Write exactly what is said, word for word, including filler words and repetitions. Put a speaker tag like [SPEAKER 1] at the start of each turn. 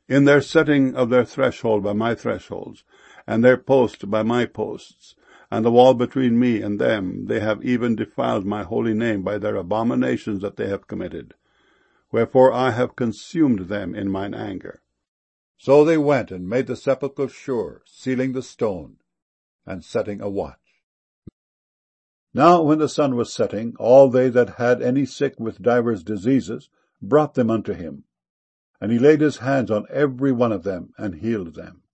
[SPEAKER 1] in their setting of their threshold by my thresholds, and their post by my posts, and the wall between me and them, they have even defiled my holy name by their abominations that they have committed. Wherefore I have consumed them in mine anger.
[SPEAKER 2] So they went and made the sepulchre sure, sealing the stone, and setting a watch. Now when the sun was setting, all they that had any sick with divers diseases brought them unto him. And he laid his hands on every one of them, and healed them.